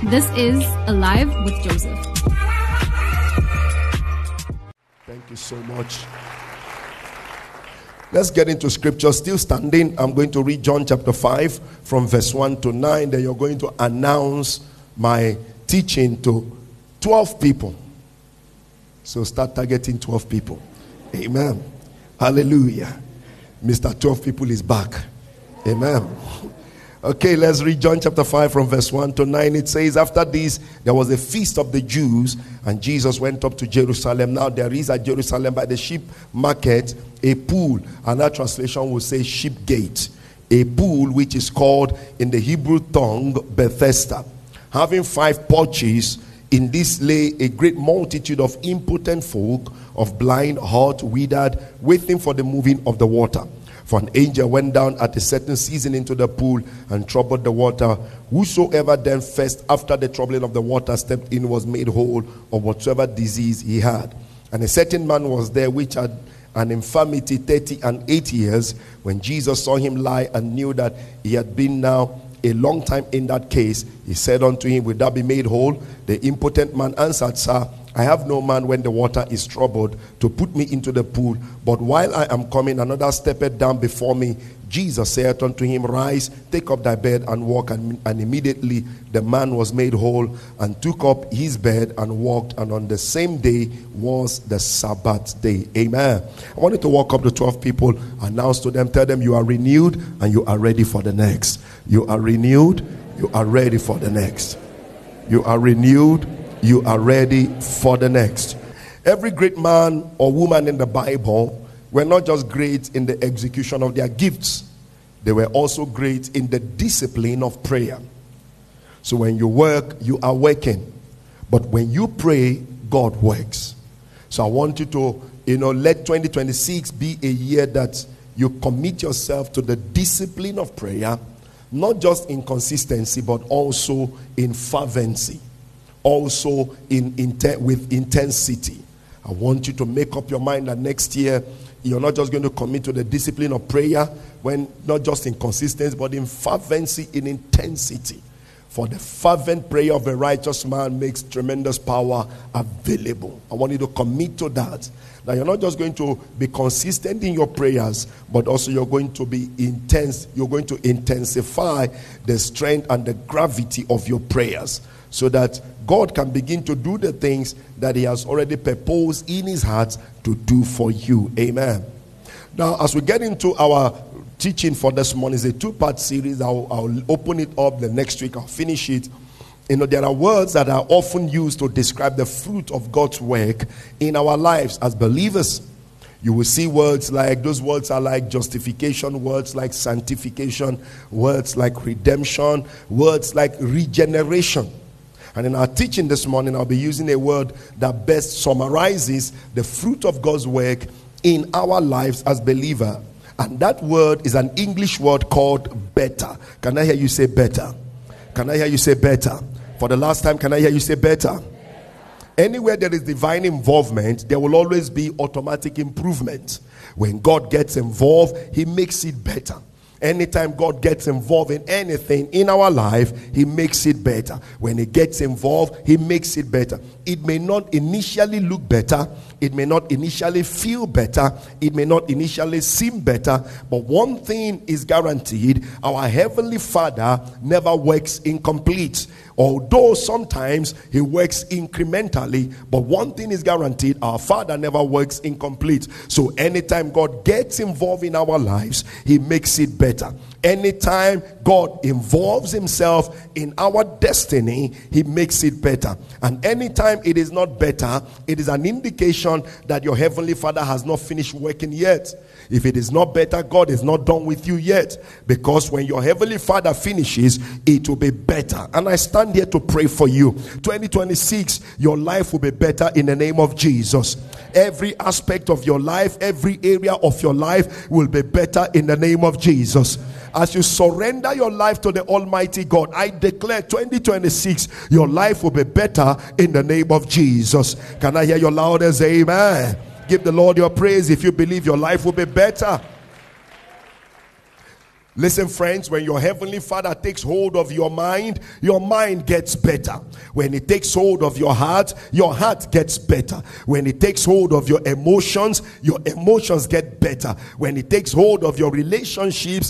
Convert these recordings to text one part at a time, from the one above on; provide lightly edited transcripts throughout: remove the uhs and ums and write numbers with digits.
This is Alive with Joseph. Thank you so much. Let's get into scripture. Still standing, I'm going to read John chapter 5 from verse 1 to 9. Then you're going to announce my teaching to 12 people. So start targeting 12 people. Amen. Hallelujah. Mr. 12 people is back. Amen. Okay, let's read John chapter 5 from verse 1 to 9. It says, after this, there was a feast of the Jews, and Jesus went up to Jerusalem. Now there is at Jerusalem by the sheep market a pool, and that translation will say sheep gate. A pool which is called in the Hebrew tongue Bethesda, having 5 porches. In this lay a great multitude of impotent folk, of blind, halt, withered, waiting for the moving of the water. For an angel went down at a certain season into the pool and troubled the water. Whosoever then first after the troubling of the water stepped in was made whole of whatsoever disease he had. And a certain man was there which had an infirmity 38 years. When Jesus saw him lie and knew that he had been now a long time in that case, he said unto him, will thou be made whole? The impotent man answered, Sir, I have no man when the water is troubled to put me into the pool, but while I am coming, another steppeth down before me. Jesus said unto him, Rise, take up thy bed and walk. And immediately the man was made whole and took up his bed and walked. And on the same day was the Sabbath day. Amen. I wanted to walk up to 12 people, announce to them, tell them you are renewed and you are ready for the next. You are renewed, you are ready for the next. You are renewed, you are ready for the next. Every great man or woman in the Bible were not just great in the execution of their gifts, they were also great in the discipline of prayer. So when you work, you are working, but when you pray, God works. So I want you to, let 2026 be a year that you commit yourself to the discipline of prayer, not just in consistency, but also in fervency, also with intensity. I want you to make up your mind that next year you're not just going to commit to the discipline of prayer, when not just in consistency, but in fervency, in intensity. For the fervent prayer of a righteous man makes tremendous power available. I want you to commit to that. Now you're not just going to be consistent in your prayers, but also you're going to be intense. You're going to intensify the strength and the gravity of your prayers, so that God can begin to do the things that he has already proposed in his heart to do for you. Amen. Now, as we get into our teaching for this morning, it's a 2-part series. I'll open it up the next week. I'll finish it. There are words that are often used to describe the fruit of God's work in our lives as believers. You will see words like, those words are like justification, words like sanctification, words like redemption, words like regeneration. And in our teaching this morning, I'll be using a word that best summarizes the fruit of God's work in our lives as believers. And that word is an English word called better. Can I hear you say better? Can I hear you say better? For the last time, can I hear you say better? Anywhere there is divine involvement, there will always be automatic improvement. When God gets involved, he makes it better. Anytime God gets involved in anything in our life, he makes it better. When he gets involved, he makes it better. It may not initially look better. It may not initially feel better. It may not initially seem better. But one thing is guaranteed: our Heavenly Father never works incomplete. Although sometimes he works incrementally, but one thing is guaranteed: our Father never works incomplete. So anytime God gets involved in our lives, he makes it better. Anytime God involves himself in our destiny, he makes it better. And anytime it is not better, it is an indication that your Heavenly Father has not finished working yet. If it is not better, God is not done with you yet. Because when your Heavenly Father finishes, it will be better. And I stand here to pray for you. 2026, your life will be better in the name of Jesus. Every aspect of your life, every area of your life will be better in the name of Jesus. As you surrender your life to the Almighty God, I declare 2026, your life will be better in the name of Jesus. Can I hear your loudest amen? Give the Lord your praise if you believe your life will be better. Listen, friends, when your heavenly Father takes hold of your mind gets better. When he takes hold of your heart gets better. When he takes hold of your emotions get better. When he takes hold of your relationships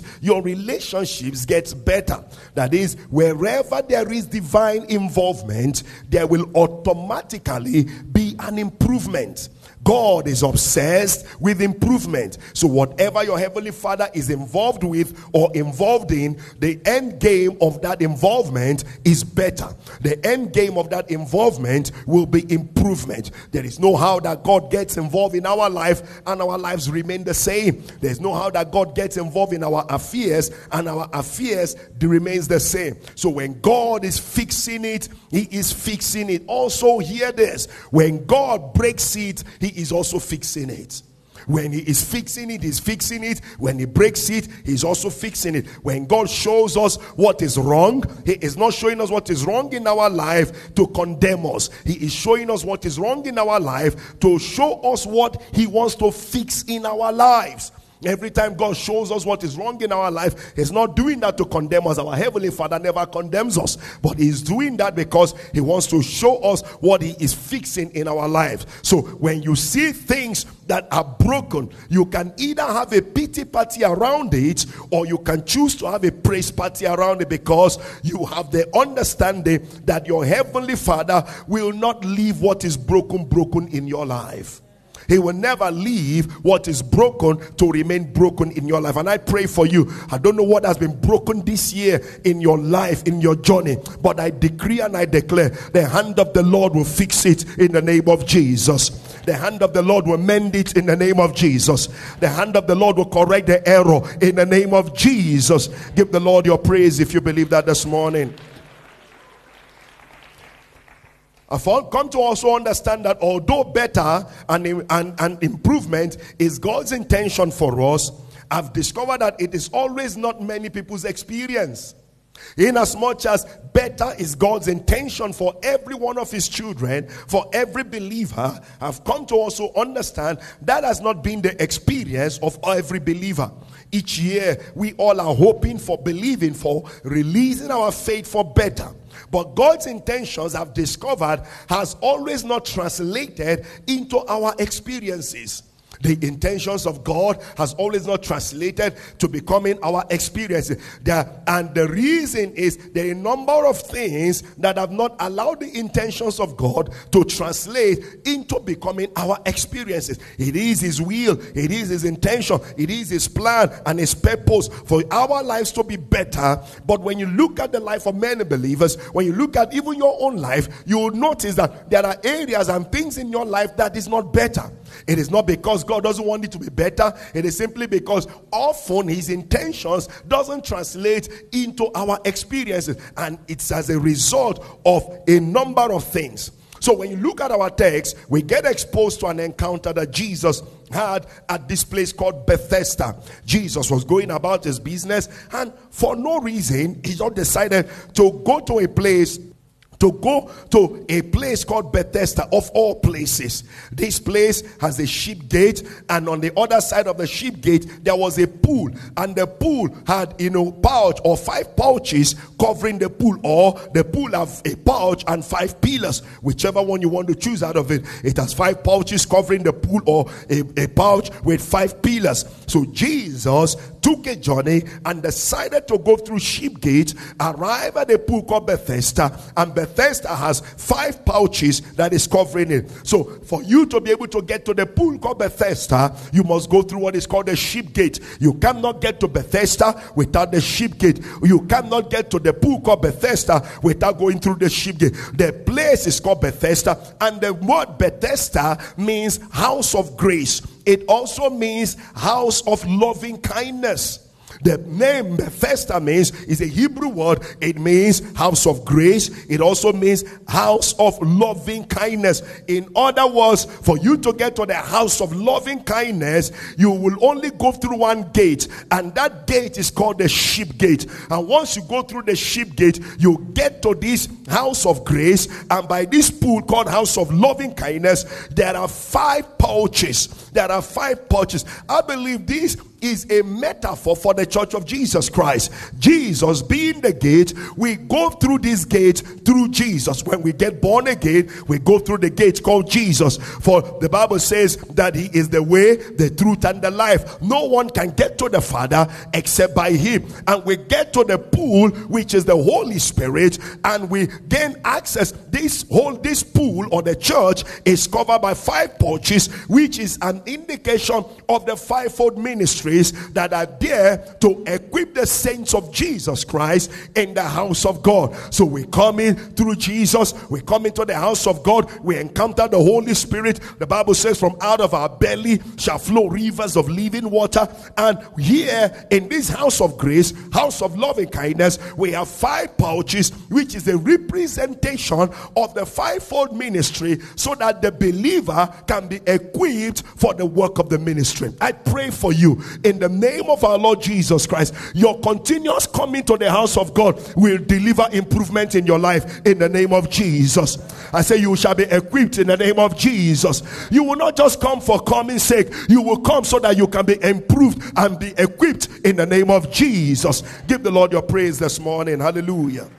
get better. That is, wherever there is divine involvement, there will automatically be an improvement. God is obsessed with improvement. So whatever your heavenly Father is involved with or involved in, the end game of that involvement is better. The end game of that involvement will be improvement. There is no how that God gets involved in our life and our lives remain the same. There's no how that God gets involved in our affairs and our affairs remains the same. So when God is fixing it, he is fixing it. Also, hear this. When God breaks it, he is also fixing it. When he is fixing it, he's fixing it. When he breaks it, he's also fixing it. When God shows us what is wrong, he is not showing us what is wrong in our life to condemn us. He is showing us what is wrong in our life to show us what he wants to fix in our lives. Every time God shows us what is wrong in our life, he's not doing that to condemn us. Our heavenly Father never condemns us, but he's doing that because he wants to show us what he is fixing in our lives. So when you see things that are broken, you can either have a pity party around it, or you can choose to have a praise party around it, because you have the understanding that your heavenly Father will not leave what is broken in your life. He will never leave what is broken to remain broken in your life. And I pray for you. I don't know what has been broken this year in your life, in your journey, but I decree and I declare the hand of the Lord will fix it in the name of Jesus. The hand of the Lord will mend it in the name of Jesus. The hand of the Lord will correct the error in the name of Jesus. Give the Lord your praise if you believe that this morning. I've come to also understand that although better and improvement is God's intention for us, I've discovered that it is always not many people's experience. In as much as better is God's intention for every one of his children, for every believer, I've come to also understand that has not been the experience of every believer. Each year we all are hoping for, believing for, releasing our faith for better. But God's intentions, I've discovered, has always not translated into our experiences. The intentions of God has always not translated to becoming our experiences. And the reason is there are a number of things that have not allowed the intentions of God to translate into becoming our experiences. It is his will, it is his intention, it is his plan and his purpose for our lives to be better. But when you look at the life of many believers, when you look at even your own life, you will notice that there are areas and things in your life that is not better. It is not because God doesn't want it to be better. It is simply because often his intentions doesn't translate into our experiences, and it's as a result of a number of things. So when you look at our text, we get exposed to an encounter that Jesus had at this place called Bethesda. Jesus was going about his business, and for no reason he just decided to go to a place called Bethesda, of all places. This place has a sheep gate, and on the other side of the sheep gate there was a pool, and the pool had pouch or 5 pouches covering the pool, or the pool have a pouch and 5 pillars, whichever one you want to choose out of it. It has 5 pouches covering the pool, or a pouch with 5 pillars. So Jesus took a journey and decided to go through sheep gate, arrive at a pool called Bethesda, and Bethesda has 5 pouches that is covering it. So for you to be able to get to the pool called Bethesda, you must go through what is called the sheep gate. You cannot get to Bethesda without the sheep gate. You cannot get to the pool called Bethesda without going through the sheep gate. The place is called Bethesda, and the word Bethesda means house of grace. It also means house of loving kindness. The name Bethesda is a Hebrew word. It means house of grace. It also means house of loving kindness. In other words, for you to get to the house of loving kindness, you will only go through one gate, and that gate is called the sheep gate. And once you go through the sheep gate, you get to this house of grace, and by this pool called house of loving kindness, there are 5 porches. There are 5 porches. I believe this is a metaphor for the church of Jesus Christ. Jesus being the gate, we go through this gate through Jesus. When we get born again, we go through the gate called Jesus. For the Bible says that he is the way, the truth, and the life. No one can get to the Father except by him. And we get to the pool, which is the Holy Spirit, and we gain access. This pool, or the church, is covered by 5 porches, which is an indication of the 5-fold ministry that are there to equip the saints of Jesus Christ in the house of God. So we come in through Jesus, we come into the house of God, we encounter the Holy Spirit. The Bible says from out of our belly shall flow rivers of living water. And here in this house of grace, house of loving kindness, we have 5 porches, which is a representation of the 5-fold ministry, so that the believer can be equipped for the work of the ministry. I pray for you in the name of our Lord Jesus Christ, your continuous coming to the house of God will deliver improvement in your life in the name of Jesus. I say you shall be equipped in the name of Jesus. You will not just come for coming's sake. You will come so that you can be improved and be equipped in the name of Jesus. Give the Lord your praise this morning. Hallelujah.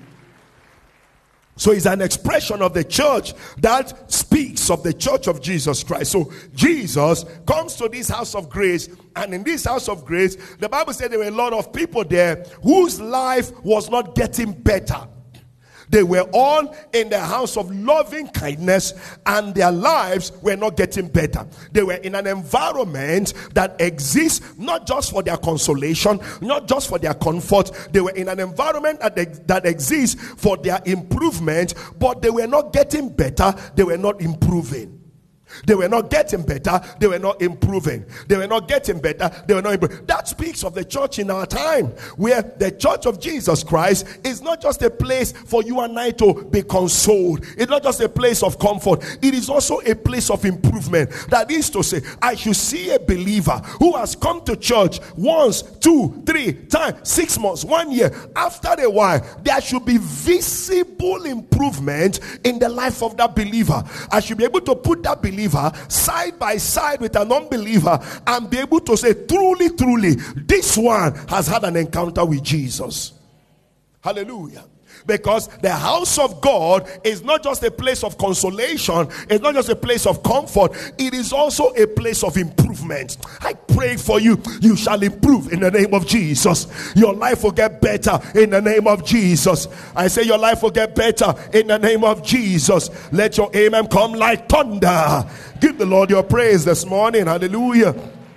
So it's an expression of the church that speaks of the church of Jesus Christ. So Jesus comes to this house of grace, and in this house of grace, the Bible said there were a lot of people there whose life was not getting better. They were all in the house of loving kindness, and their lives were not getting better. They were in an environment that exists not just for their consolation, not just for their comfort. They were in an environment that exists for their improvement, but they were not getting better. They were not improving. They were not getting better. They were not improving. They were not getting better. They were not improving. That speaks of the church in our time, where the church of Jesus Christ is not just a place for you and I to be consoled. It's not just a place of comfort. It is also a place of improvement. That is to say, I should see a believer who has come to church once, 2, 3 times, 6 months, 1 year. After a while, there should be visible improvement in the life of that believer. I should be able to put that believer side by side with an unbeliever and be able to say, truly, truly, this one has had an encounter with Jesus. Hallelujah. Because the house of God is not just a place of consolation, it's not just a place of comfort, it is also a place of improvement. I pray for you, you shall improve in the name of Jesus. Your life will get better in the name of Jesus. I say your life will get better in the name of Jesus. Let your amen come like thunder. Give the Lord your praise this morning. Hallelujah.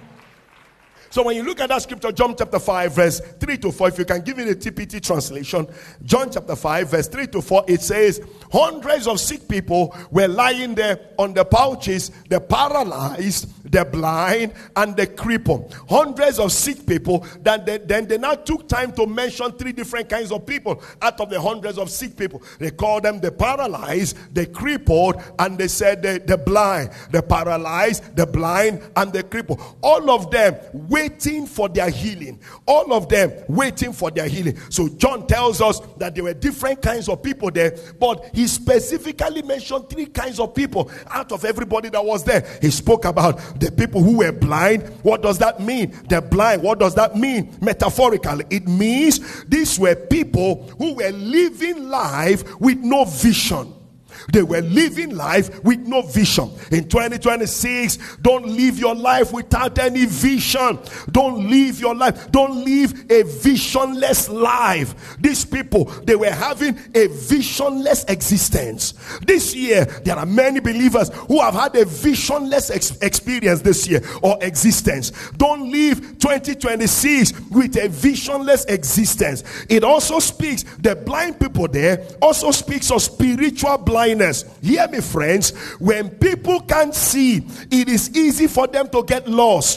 So when you look at that scripture, John chapter 5 verse 3 to 4, if you can give me the TPT translation, John chapter 5 verse 3 to 4, it says, hundreds of sick people were lying there on the couches, the paralyzed, the blind, and the crippled. Hundreds of sick people. Then they now took time to mention 3 different kinds of people out of the hundreds of sick people. They called them the paralyzed, the crippled, and they said the blind. The paralyzed, the blind, and the crippled. All of them waiting for their healing. All of them waiting for their healing. So John tells us that there were different kinds of people there, but he specifically mentioned 3 kinds of people out of everybody that was there. He spoke about the people who were blind. What does that mean? The blind, what does that mean? Metaphorically, it means these were people who were living life with no vision. They were living life with no vision. In 2026, don't live your life without any vision. Don't live your life. Don't live a visionless life. These people, they were having a visionless existence. This year, there are many believers who have had a visionless experience this year or existence. Don't live 2026 with a visionless existence. It also speaks, the blind people there also speaks of spiritual blindness. Hear me, friends. When people can't see, it is easy for them to get lost.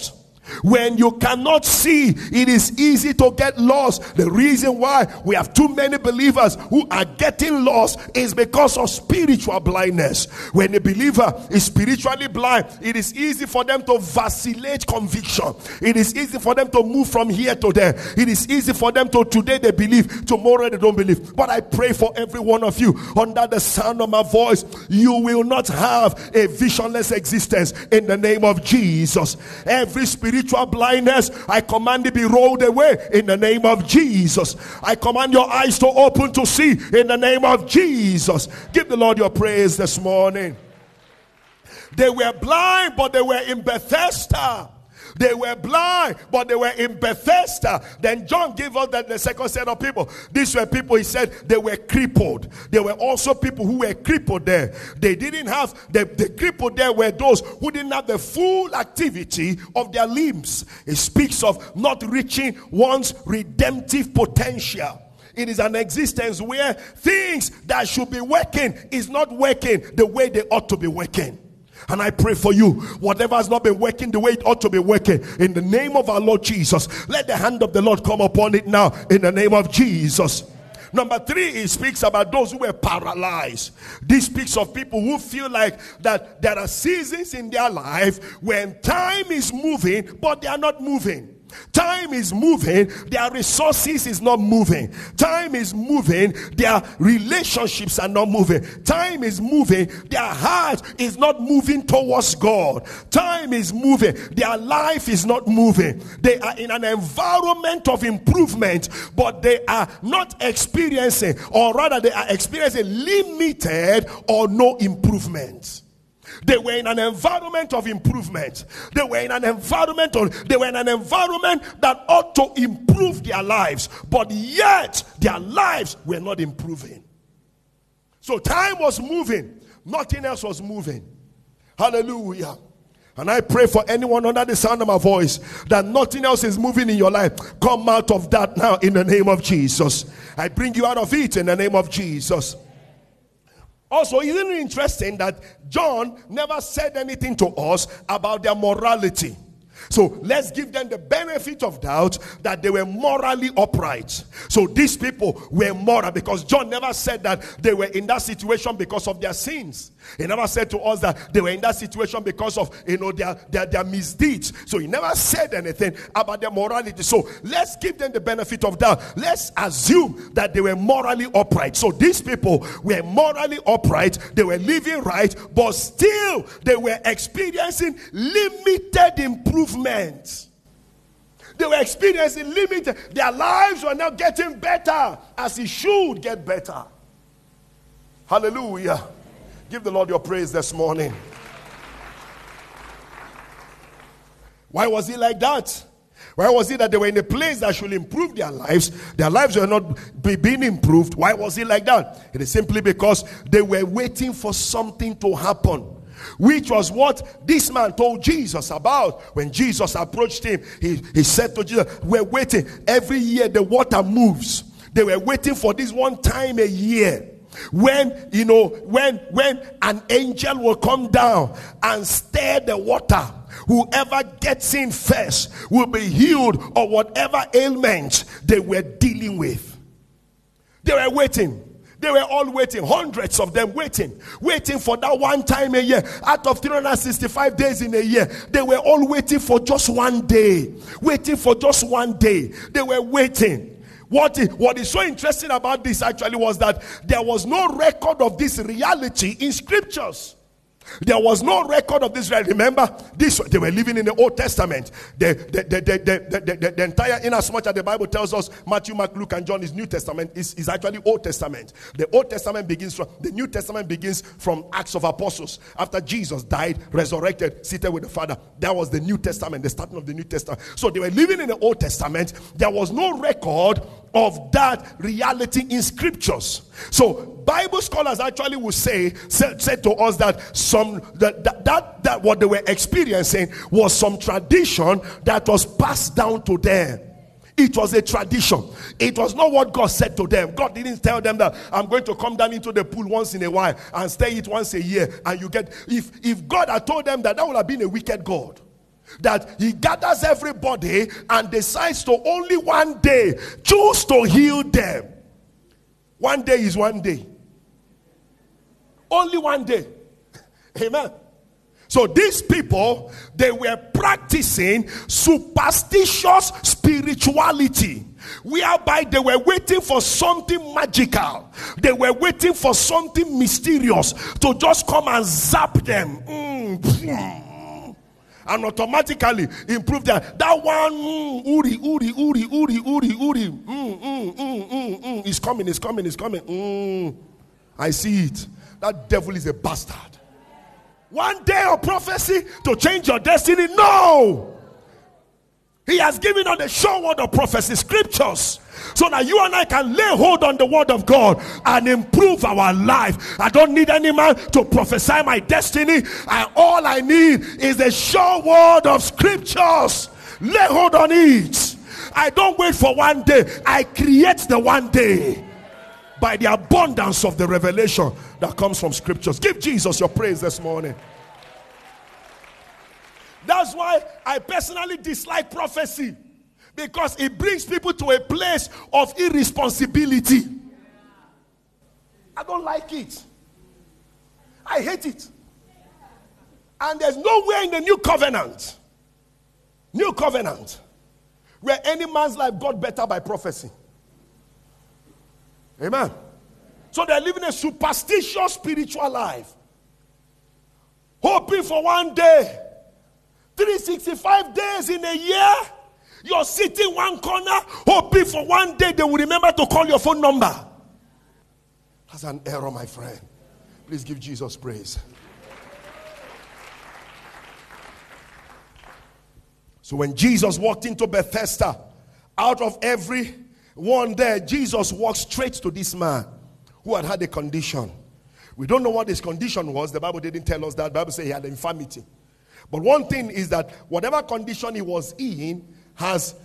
When you cannot see, it is easy to get lost. The reason why we have too many believers who are getting lost is because of spiritual blindness. When a believer is spiritually blind, it is easy for them to vacillate conviction. It is easy for them to move from here to there. It is easy for them to today they believe, tomorrow they don't believe. But I pray for every one of you under the sound of my voice, you will not have a visionless existence in the name of Jesus. Every spiritual blindness, I command it be rolled away in the name of Jesus. I command your eyes to open to see in the name of Jesus. Give the Lord your praise this morning. They were blind, but they were in Bethesda. They were blind, but they were in Bethesda. Then John gave us the second set of people. These were people, he said, they were crippled. There were also people who were crippled there. They didn't have, the crippled there were those who didn't have the full activity of their limbs. It speaks of not reaching one's redemptive potential. It is an existence where things that should be working is not working the way they ought to be working. And I pray for you, whatever has not been working the way it ought to be working, in the name of our Lord Jesus, let the hand of the Lord come upon it now, in the name of Jesus. Number 3, it speaks about those who were paralyzed. This speaks of people who feel like that there are seasons in their life when time is moving, but they are not moving. Time is moving, their resources is not moving. Time is moving, their relationships are not moving. Time is moving, their heart is not moving towards God. Time is moving, their life is not moving. They are in an environment of improvement, but they are not experiencing, or rather they are experiencing limited or no improvement. They were in an environment of improvement. They were in an environment that ought to improve their lives, but yet their lives were not improving. So time was moving, nothing else was moving. Hallelujah. And I pray for anyone under the sound of my voice that nothing else is moving in your life. Come out of that now in the name of Jesus. I bring you out of it in the name of Jesus. Also, isn't it interesting that John never said anything to us about their morality? So let's give them the benefit of doubt that they were morally upright. So these people were moral, because John never said that they were in that situation because of their sins. He never said to us that they were in that situation because of their misdeeds. So he never said anything about their morality. So let's give them the benefit of doubt. Let's assume that they were morally upright. So these people were morally upright. They were living right, but still they were experiencing limited improvement. They were experiencing limited. Their lives were not getting better as it should get better. Hallelujah. Give the Lord your praise this morning. Why was it like that? Why was it that they were in a place that should improve their lives? Their lives were not being improved. Why was it like that? It is simply because they were waiting for something to happen, which was what this man told Jesus about. When Jesus approached him, he said to Jesus, we're waiting. Every year the water moves. They were waiting for this one time a year, when an angel will come down and stir the water. Whoever gets in first will be healed of whatever ailment they were dealing with. They were waiting. They were all waiting, hundreds of them waiting for that one time a year. Out of 365 days in a year, they were all waiting for just one day. Waiting for just one day. They were waiting. What is so interesting about this actually was that there was no record of this reality in scriptures. There was no record of this. Remember, they were living in the Old Testament. The entire, in as much as the Bible tells us Matthew, Mark, Luke, and John is New Testament, is actually Old Testament. The Old Testament the New Testament begins from Acts of Apostles. After Jesus died, resurrected, seated with the Father. That was the New Testament, the starting of the New Testament. So they were living in the Old Testament. There was no record of that reality in scriptures. So Bible scholars actually will said to us that what they were experiencing was some tradition that was passed down to them. It was a tradition. It was not what God said to them. God didn't tell them that I'm going to come down into the pool once in a while and stay it once a year. And you get, if God had told them that, that would have been a wicked God. that he gathers everybody and decides to only one day choose to heal them. One day is one day. Only one day. Amen. So these people, they were practicing superstitious spirituality, whereby they were waiting for something magical. They were waiting for something mysterious to just come and zap them. And automatically improve that one uri is coming. I see it. That devil is a bastard. One day of prophecy to change your destiny? No. He has given us the sure word of prophecy, scriptures, so that you and I can lay hold on the word of God and improve our life. I don't need any man to prophesy my destiny. All I need is the sure word of scriptures. Lay hold on it. I don't wait for one day. I create the one day by the abundance of the revelation that comes from scriptures. Give Jesus your praise this morning. That's why I personally dislike prophecy, because it brings people to a place of irresponsibility. I don't like it. I hate it. And there's nowhere in the new covenant where any man's life got better by prophecy. Amen. So they're living a superstitious spiritual life, hoping for one day. 365 days in a year, you're sitting one corner, hoping for one day they will remember to call your phone number. That's an error, my friend. Please give Jesus praise. So when Jesus walked into Bethesda, out of every one there, Jesus walked straight to this man who had a condition. We don't know what his condition was. The Bible didn't tell us that. The Bible said he had infirmity. But one thing is that whatever condition he was in has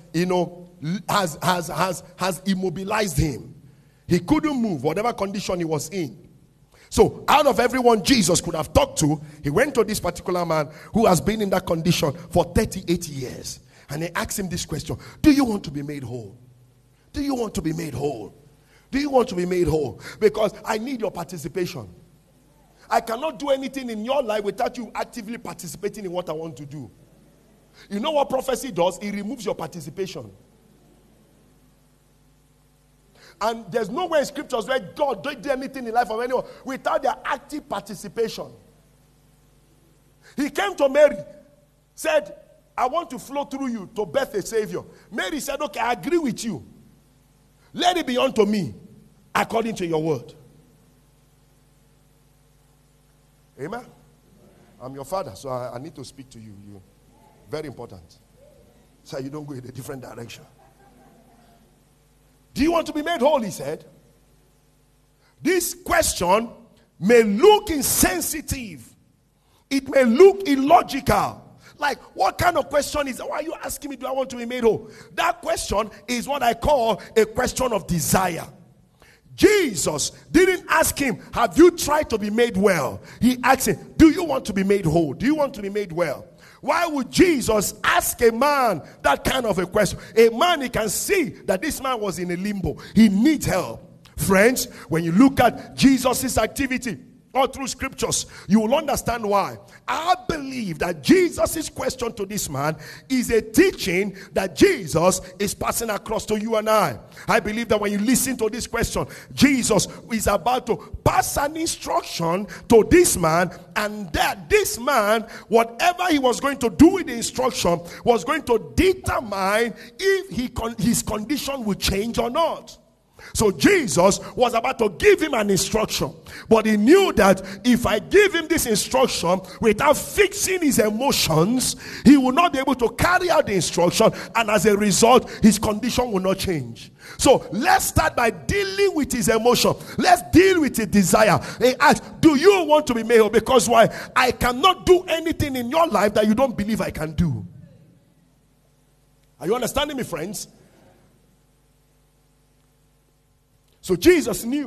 immobilized him. He couldn't move, whatever condition he was in. So out of everyone Jesus could have talked to, he went to this particular man who has been in that condition for 38 years. And he asked him this question: do you want to be made whole? Do you want to be made whole? Do you want to be made whole? Because I need your participation. I cannot do anything in your life without you actively participating in what I want to do. You know what prophecy does? It removes your participation. And there's no way in scriptures where God don't do anything in life of anyone without their active participation. He came to Mary, said, I want to flow through you to birth a savior. Mary said, okay, I agree with you. Let it be unto me according to your word. Amen. I'm your father, so I need to speak to you. You very important. So you don't go in a different direction. Do you want to be made whole? He said. This question may look insensitive. It may look illogical. Like, what kind of question is that? Why are you asking me, do I want to be made whole? That question is what I call a question of desire. Jesus didn't ask him, have you tried to be made well? He asked him, do you want to be made whole? Do you want to be made well? Why would Jesus ask a man that kind of a question? A man, he can see that this man was in a limbo. He needs help. Friends, when you look at Jesus' activity all through scriptures, you will understand why. I believe that Jesus' question to this man is a teaching that Jesus is passing across to you and I. I believe that when you listen to this question, Jesus is about to pass an instruction to this man, and that this man, whatever he was going to do with the instruction, was going to determine if his condition would change or not. So Jesus was about to give him an instruction, but he knew that if I give him this instruction without fixing his emotions, he will not be able to carry out the instruction, and as a result, his condition will not change. So let's start by dealing with his emotion. Let's deal with his desire. He asked, do you want to be made whole? Because why? I cannot do anything in your life that you don't believe I can do. Are you understanding me, friends? So Jesus knew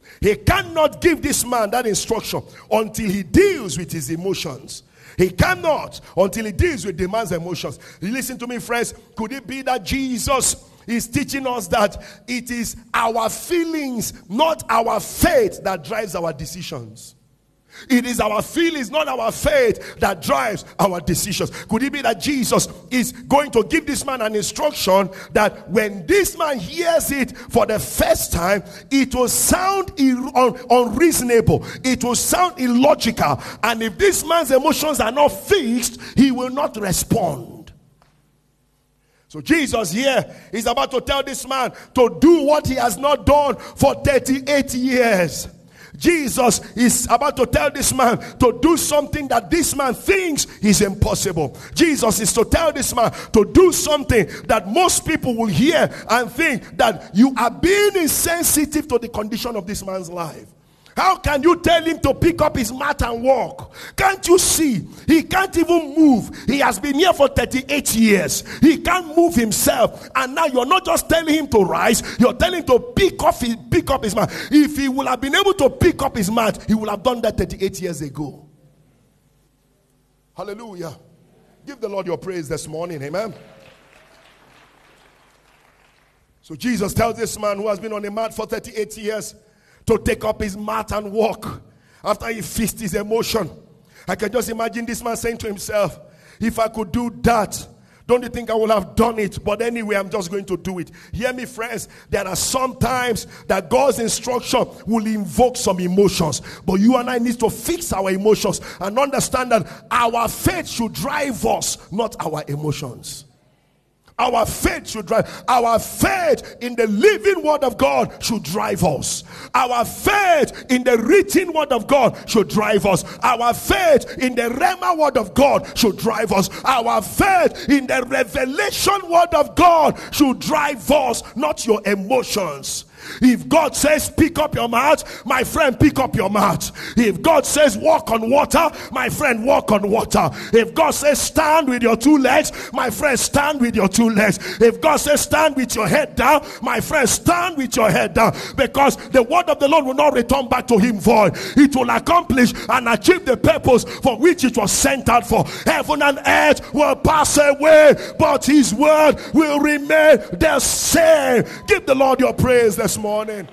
He cannot give this man that instruction until he deals with his emotions. He cannot until he deals with the man's emotions. Listen to me, friends. Could it be that Jesus is teaching us that it is our feelings, not our faith, that drives our decisions? It is our feelings, not our faith, that drives our decisions. Could it be that Jesus is going to give this man an instruction that when this man hears it for the first time, it will sound unreasonable, it will sound illogical, and if this man's emotions are not fixed, he will not respond. So Jesus here is about to tell this man to do what he has not done for 38 years. Jesus is about to tell this man to do something that this man thinks is impossible. Jesus is to tell this man to do something that most people will hear and think that you are being insensitive to the condition of this man's life. How can you tell him to pick up his mat and walk? Can't you see? He can't even move. He has been here for 38 years. He can't move himself. And now you're not just telling him to rise, you're telling him to pick up his mat. If he would have been able to pick up his mat, he would have done that 38 years ago. Hallelujah. Give the Lord your praise this morning. Amen. So Jesus tells this man who has been on the mat for 38 years to take up his mat and walk. After he feasts his emotion, I can just imagine this man saying to himself, if I could do that, don't you think I would have done it? But anyway, I'm just going to do it. Hear me, friends. There are some times that God's instruction will invoke some emotions, but you and I need to fix our emotions and understand that our faith should drive us, not our emotions. Our faith should drive. Our faith in the living word of God should drive us. Our faith in the written word of God should drive us. Our faith in the Rhema word of God should drive us. Our faith in the revelation word of God should drive us, not your emotions. If God says pick up your mat, my friend, pick up your mat. If God says walk on water, my friend, walk on water. If God says stand with your two legs, my friend, stand with your two legs. If God says stand with your head down, my friend, stand with your head down, because the word of the Lord will not return back to him void. It will accomplish and achieve the purpose for which it was sent out for. Heaven and earth will pass away, but his word will remain the same. Give the Lord your praise this morning.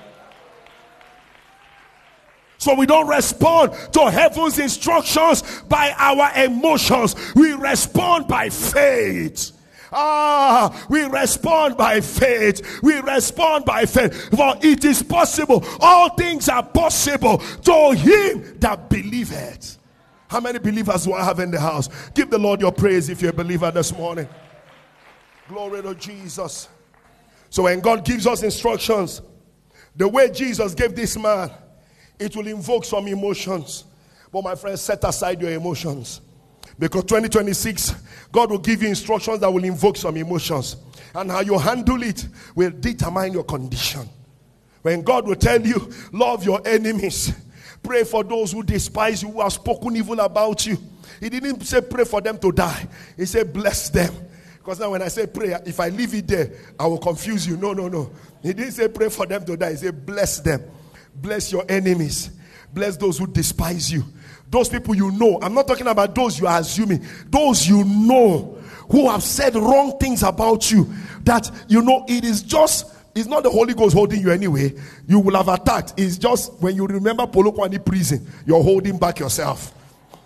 So we don't respond to heaven's instructions by our emotions. We respond by faith. We respond by faith. We respond by faith. For it is possible. All things are possible to him that believeth. How many believers do I have in the house? Give the Lord your praise if you're a believer this morning. Glory to Jesus. So when God gives us instructions, the way Jesus gave this man, it will invoke some emotions. But my friends, set aside your emotions. Because 2026, God will give you instructions that will invoke some emotions. And how you handle it will determine your condition. When God will tell you, love your enemies, pray for those who despise you, who have spoken evil about you. He didn't say pray for them to die. He said bless them. Because now when I say prayer, if I leave it there, I will confuse you. No. He didn't say pray for them to die. He said bless them. Bless your enemies. Bless those who despise you. Those people you know. I'm not talking about those you are assuming. Those you know who have said wrong things about you. That you know it's not the Holy Ghost holding you anyway. You will have attacked. It's just when you remember Polokwane prison, you're holding back yourself.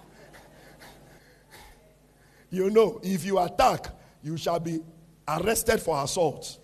You know, if you attack, you shall be arrested for assault.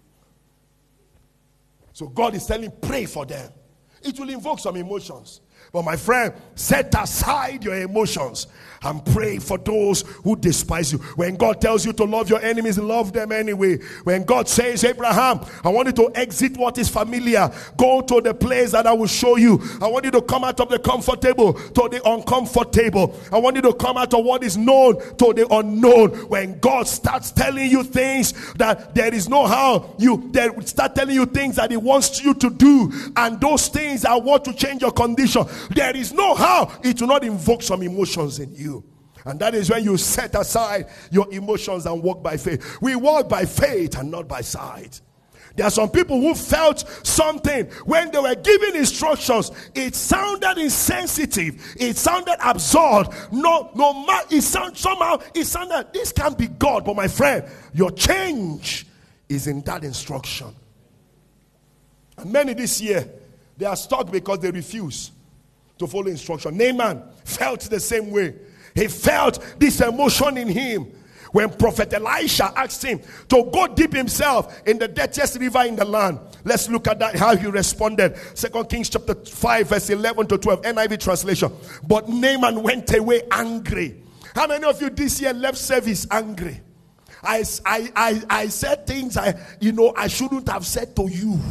So God is telling, pray for them. It will invoke some emotions. But my friend, set aside your emotions and pray for those who despise you. When God tells you to love your enemies, love them anyway. When God says, Abraham, I want you to exit what is familiar. Go to the place that I will show you. I want you to come out of the comfortable to the uncomfortable. I want you to come out of what is known to the unknown. When God starts telling you things that there is no how, they start telling you things that he wants you to do, and those things are what to change your condition. There is no how it will not invoke some emotions in you. And that is when you set aside your emotions and walk by faith. We walk by faith and not by sight. There are some people who felt something when they were giving instructions. It sounded insensitive. It sounded absurd. It sounded, this can't be God. But my friend, your change is in that instruction. And many this year, they are stuck because they refuse to follow instruction. Naaman felt the same way. He felt this emotion in him. When Prophet Elisha asked him to go dip himself in the dirtiest river in the land. Let's look at that, how he responded. 2 Kings chapter 5 verse 11 to 12, NIV translation. But Naaman went away angry. How many of you this year left service angry? I said things I shouldn't have said to you.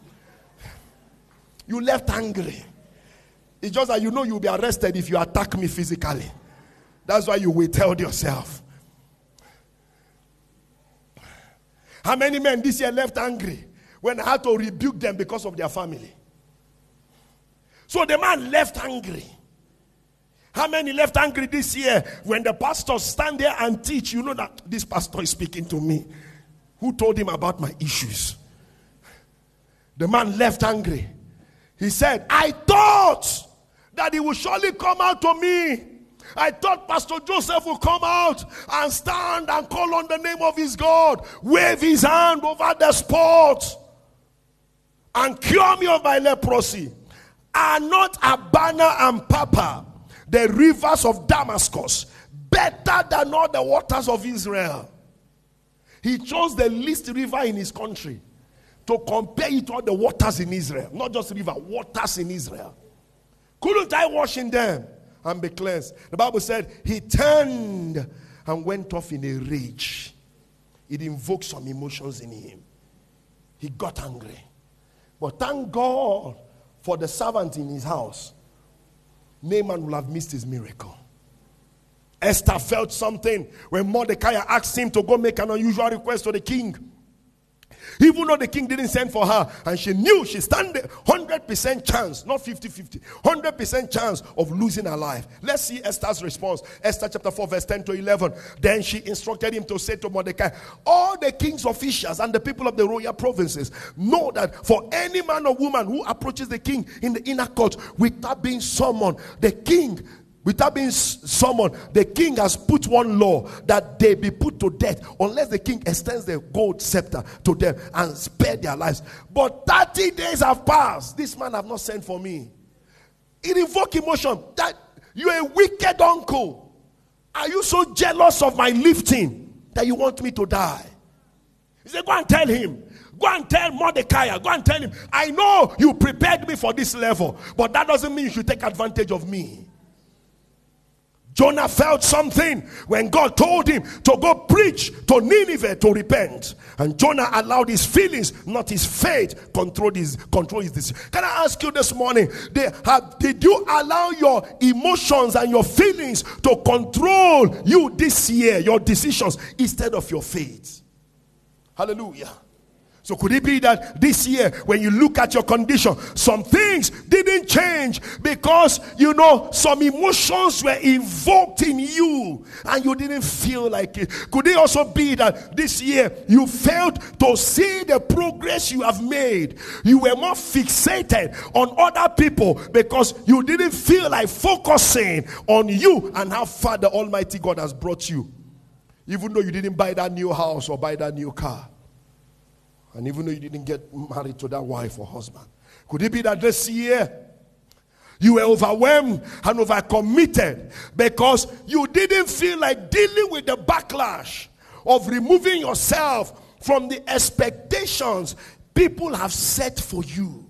You left angry. It's just that you'll be arrested if you attack me physically. That's why you withheld yourself. How many men this year left angry when I had to rebuke them because of their family? So the man left angry. How many left angry this year when the pastors stand there and teach? You know that this pastor is speaking to me. Who told him about my issues? The man left angry. He said, I thought that he would surely come out to me. I thought Pastor Joseph would come out and stand and call on the name of his God, wave his hand over the spot and cure me of my leprosy. Are not Abana and Papa, the rivers of Damascus, better than all the waters of Israel? He chose the least river in his country to compare it to all the waters in Israel. Not just river, waters in Israel. Couldn't I wash in them and be cleansed? The Bible said he turned and went off in a rage. It invoked some emotions in him. He got angry. But thank God for the servant in his house. Naaman will have missed his miracle. Esther felt something when Mordecai asked him to go make an unusual request to the king. Even though the king didn't send for her, and she knew she stand 100% chance, not 50-50, 100% chance of losing her life. Let's see Esther's response. Esther chapter 4 verse 10 to 11. Then she instructed him to say to Mordecai, all the king's officials and the people of the royal provinces know that for any man or woman who approaches the king in the inner court without being summoned, the king has put one law that they be put to death unless the king extends the gold scepter to them and spare their lives. But 30 days have passed. This man have not sent for me. It invokes emotion that you're a wicked uncle. Are you so jealous of my lifting that you want me to die? He said, go and tell him. Go and tell Mordecai. Go and tell him, I know you prepared me for this level, but that doesn't mean you should take advantage of me. Jonah felt something when God told him to go preach to Nineveh to repent. And Jonah allowed his feelings, not his faith, control his decision. Can I ask you this morning, did you allow your emotions and your feelings to control you this year, your decisions, instead of your faith? Hallelujah. So could it be that this year, when you look at your condition, some things didn't change because, some emotions were invoked in you and you didn't feel like it? Could it also be that this year you failed to see the progress you have made? You were more fixated on other people because you didn't feel like focusing on you and how far the Almighty God has brought you. Even though you didn't buy that new house or buy that new car. And even though you didn't get married to that wife or husband. Could it be that this year you were overwhelmed and overcommitted because you didn't feel like dealing with the backlash of removing yourself from the expectations people have set for you?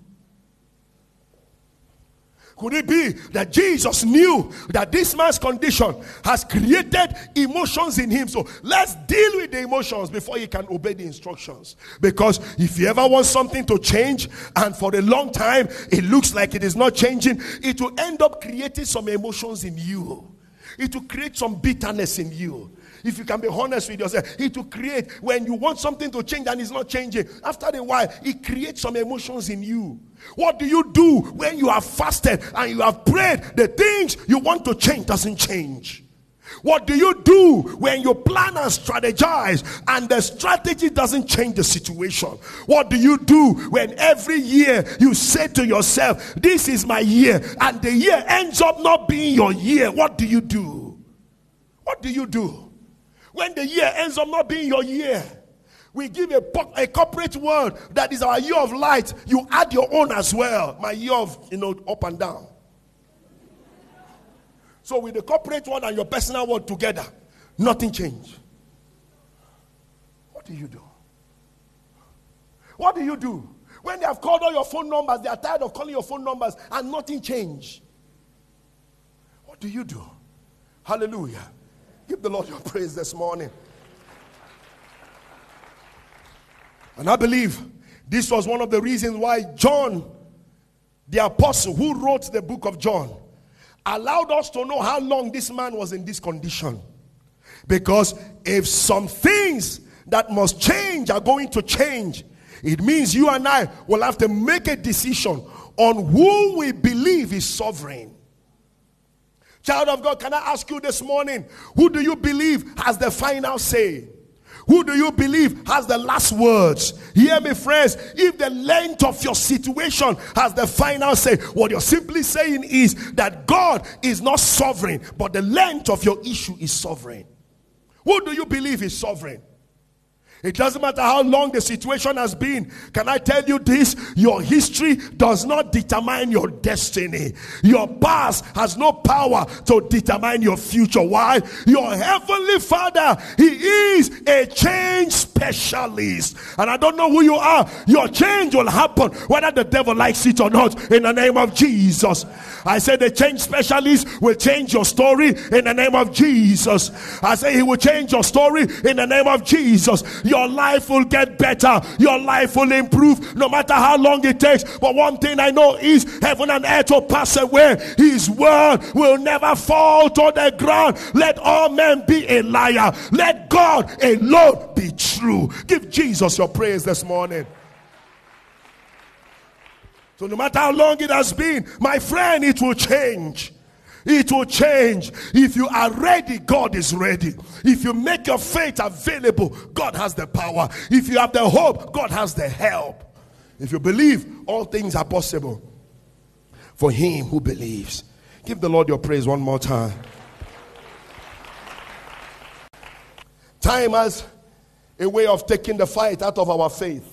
Could it be that Jesus knew that this man's condition has created emotions in him? So let's deal with the emotions before he can obey the instructions. Because if you ever want something to change and for a long time it looks like it is not changing, it will end up creating some emotions in you. It will create some bitterness in you. If you can be honest with yourself, it will create, when you want something to change and it's not changing, after a while, it creates some emotions in you. What do you do when you have fasted and you have prayed? The things you want to change doesn't change. What do you do when you plan and strategize and the strategy doesn't change the situation? What do you do when every year you say to yourself, this is my year, and the year ends up not being your year? What do you do? What do you do when the year ends up not being your year? We give a corporate word that is our year of light. You add your own as well. My year of, up and down. So with the corporate word and your personal word together, nothing changed. What do you do? What do you do? When they have called all your phone numbers, they are tired of calling your phone numbers and nothing changed. What do you do? Hallelujah. Give the Lord your praise this morning. And I believe this was one of the reasons why John, the apostle who wrote the book of John, allowed us to know how long this man was in this condition. Because if some things that must change are going to change, it means you and I will have to make a decision on who we believe is sovereign. Child of God, can I ask you this morning, who do you believe has the final say? Who do you believe has the last words? Hear me, friends. If the length of your situation has the final say, what you're simply saying is that God is not sovereign, but the length of your issue is sovereign. Who do you believe is sovereign? It doesn't matter how long the situation has been. Can I tell you this? Your history does not determine your destiny. Your past has no power to determine your future. Why? Your heavenly Father, He is a change specialist. And I don't know who you are. Your change will happen whether the devil likes it or not, in the name of Jesus. I said the change specialist will change your story in the name of Jesus. I say He will change your story in the name of Jesus. Your life will get better. Your life will improve no matter how long it takes. But one thing I know is heaven and earth will pass away. His word will never fall to the ground. Let all men be a liar. Let God alone be true. Give Jesus your praise this morning. So no matter how long it has been, my friend, it will change. It will change. If you are ready, God is ready. If you make your faith available, God has the power. If you have the hope, God has the help. If you believe, all things are possible for him who believes. Give the Lord your praise one more time. Time has a way of taking the fight out of our faith.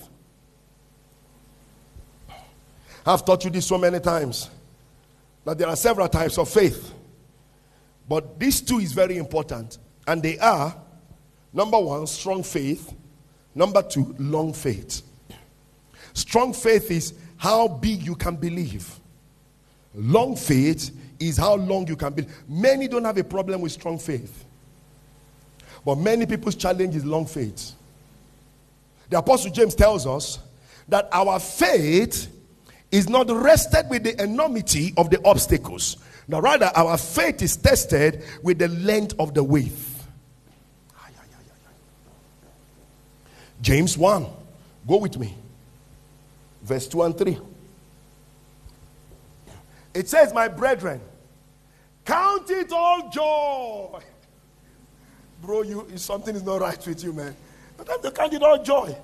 I've taught you this so many times, that there are several types of faith. But these two is very important. And they are, number one, strong faith. Number two, long faith. Strong faith is how big you can believe. Long faith is how long you can believe. Many don't have a problem with strong faith. But many people's challenge is long faith. The Apostle James tells us that our faith is not rested with the enormity of the obstacles. Now rather, our faith is tested with the length of the width. James 1. Go with me. Verse 2 and 3. It says, my brethren, count it all joy. Bro, something is not right with you, man. But have to count it all joy.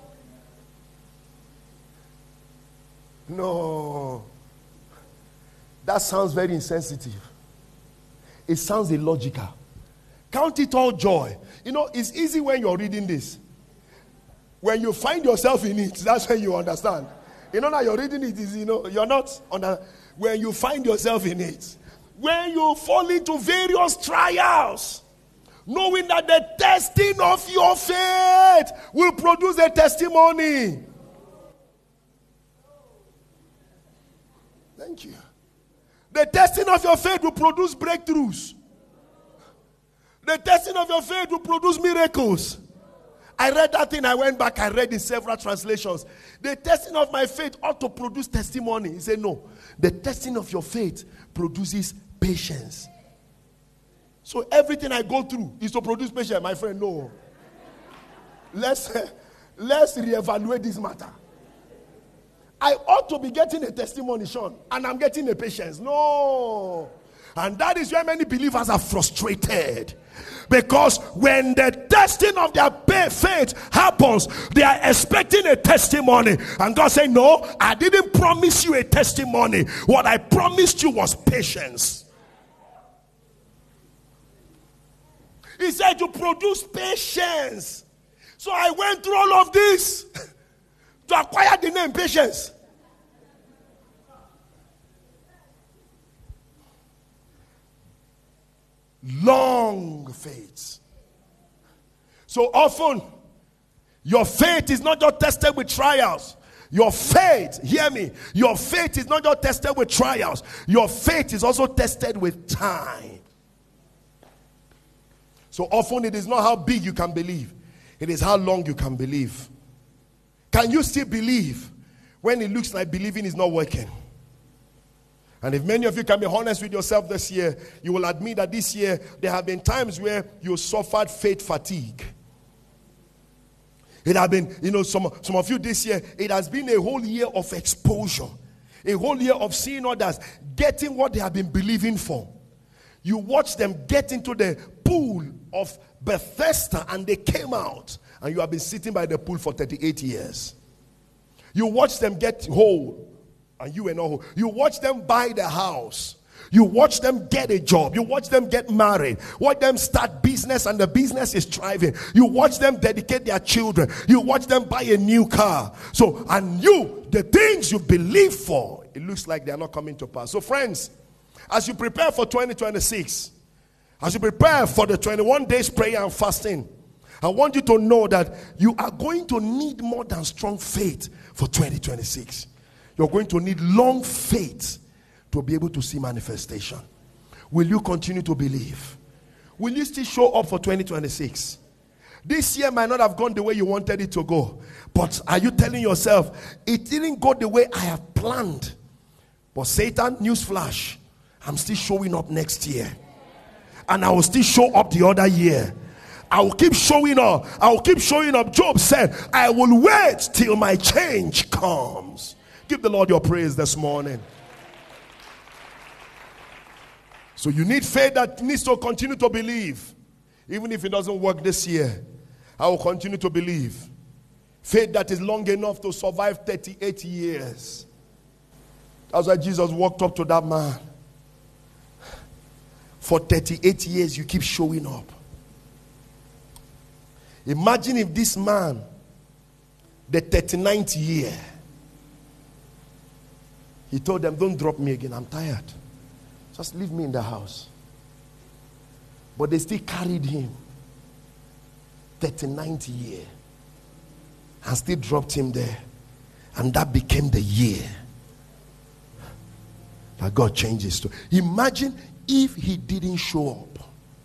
No. That sounds very insensitive. It sounds illogical. Count it all joy. It's easy when you're reading this. When you find yourself in it, that's when you understand. Now you're reading it, you're not on when you find yourself in it. When you fall into various trials, knowing that the testing of your faith will produce a testimony. Thank you. The testing of your faith will produce breakthroughs. The testing of your faith will produce miracles. I read that thing, I went back, I read in several translations. The testing of my faith ought to produce testimony. He said, no. The testing of your faith produces patience. So everything I go through is to produce patience. My friend, no. Let's reevaluate this matter. I ought to be getting a testimony, Sean, and I'm getting a patience. No. And that is where many believers are frustrated. Because when the testing of their faith happens, they are expecting a testimony. And God said, no, I didn't promise you a testimony. What I promised you was patience. He said to produce patience. So I went through all of this to acquire the name patience. Long faith. So often, your faith is not just tested with trials. Your faith, hear me, your faith is not just tested with trials. Your faith is also tested with time. So often it is not how big you can believe. It is how long you can believe. Can you still believe when it looks like believing is not working? And if many of you can be honest with yourself this year, you will admit that this year there have been times where you suffered faith fatigue. It has been, some of you this year, it has been a whole year of exposure. A whole year of seeing others getting what they have been believing for. You watch them get into the pool of Bethesda and they came out. And you have been sitting by the pool for 38 years. You watch them get whole. And you were not whole. You watch them buy the house. You watch them get a job. You watch them get married. Watch them start business and the business is thriving. You watch them dedicate their children. You watch them buy a new car. So, and the things you believe for, it looks like they are not coming to pass. So friends, as you prepare for 2026, as you prepare for the 21 days prayer and fasting, I want you to know that you are going to need more than strong faith for 2026. You're going to need long faith to be able to see manifestation. Will you continue to believe? Will you still show up for 2026? This year might not have gone the way you wanted it to go. But are you telling yourself, it didn't go the way I have planned? But Satan, newsflash, I'm still showing up next year. And I will still show up the other year. I will keep showing up. I will keep showing up. Job said, I will wait till my change comes. Give the Lord your praise this morning. So you need faith that needs to continue to believe. Even if it doesn't work this year, I will continue to believe. Faith that is long enough to survive 38 years. That's why Jesus walked up to that man. For 38 years, you keep showing up. Imagine if this man, the 39th year, he told them, don't drop me again, I'm tired. Just leave me in the house. But they still carried him 39th year and still dropped him there. And that became the year that God changed his story. Imagine if he didn't show up.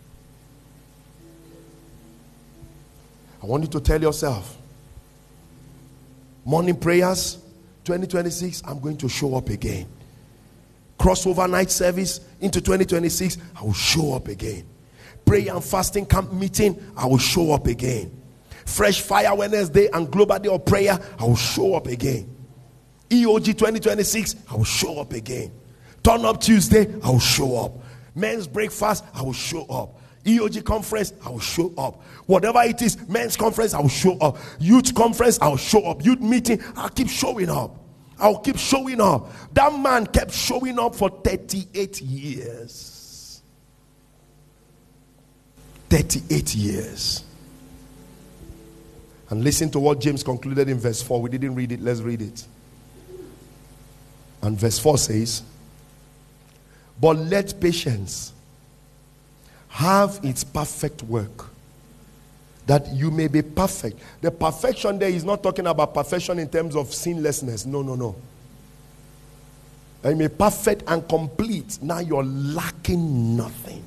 I want you to tell yourself, morning prayers, 2026, I'm going to show up again. Crossover night service into 2026, I will show up again. Prayer and fasting camp meeting, I will show up again. Fresh Fire Wednesday and Global Day of Prayer, I will show up again. EOG 2026, I will show up again. Turn Up Tuesday, I will show up. Men's breakfast, I will show up. EOG conference, I will show up. Whatever it is, men's conference, I will show up. Youth conference, I will show up. Youth meeting, I'll keep showing up. I'll keep showing up. That man kept showing up for 38 years. 38 years. And listen to what James concluded in verse 4. We didn't read it. Let's read it. And verse 4 says, but let patience have its perfect work, that you may be perfect. The perfection there is not talking about perfection in terms of sinlessness. No. That you may be perfect and complete. Now you're lacking nothing.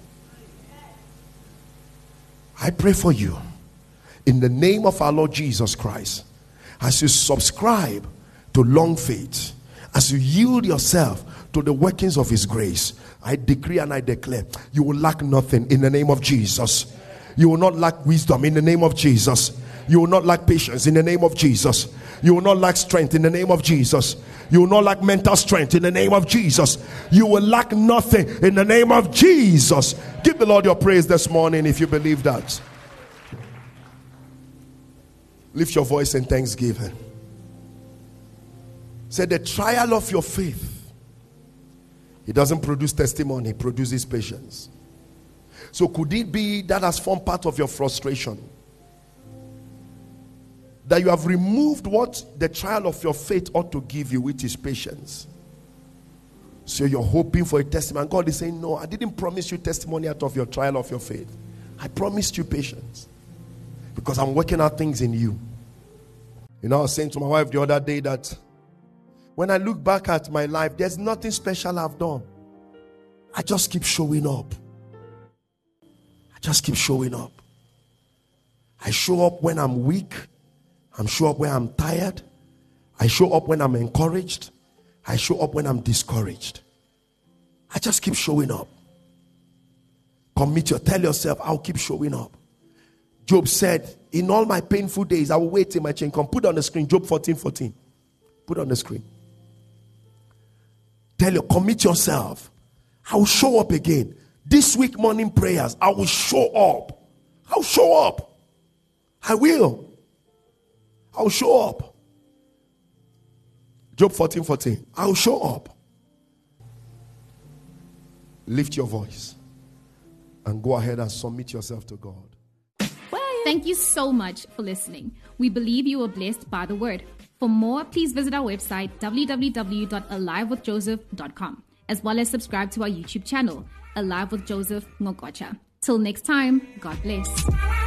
I pray for you in the name of our Lord Jesus Christ, as you subscribe to long faith, as you yield yourself to the workings of his grace, I decree and I declare, you will lack nothing in the name of Jesus. You will not lack wisdom in the name of Jesus. You will not lack patience in the name of Jesus. You will not lack strength in the name of Jesus. You will not lack mental strength in the name of Jesus. You will lack nothing in the name of Jesus. Give the Lord your praise this morning if you believe that. Lift your voice in thanksgiving. Say, the trial of your faith, it doesn't produce testimony, it produces patience. So could it be that has formed part of your frustration? That you have removed what the trial of your faith ought to give you, which is patience. So you're hoping for a testimony. God is saying, no, I didn't promise you testimony out of your trial of your faith. I promised you patience. Because I'm working out things in you. You know, I was saying to my wife the other day that when I look back at my life, there's nothing special I've done. I just keep showing up. I just keep showing up. I show up when I'm weak. I show up when I'm tired. I show up when I'm encouraged. I show up when I'm discouraged. I just keep showing up. Tell yourself, I'll keep showing up. Job said, in all my painful days, I will wait till my change come. Put on the screen, Job 14:14. Put on the screen. Commit yourself. I will show up again. This week morning prayers, I will show up. I'll show up. I will. I'll show up. Job 14:14. I'll show up. Lift your voice and go ahead and submit yourself to God. Thank you so much for listening. We believe you were blessed by the word. For more, please visit our website www.alivewithjoseph.com, as well as subscribe to our YouTube channel, Alive with Joseph Ngokocha. Till next time, God bless.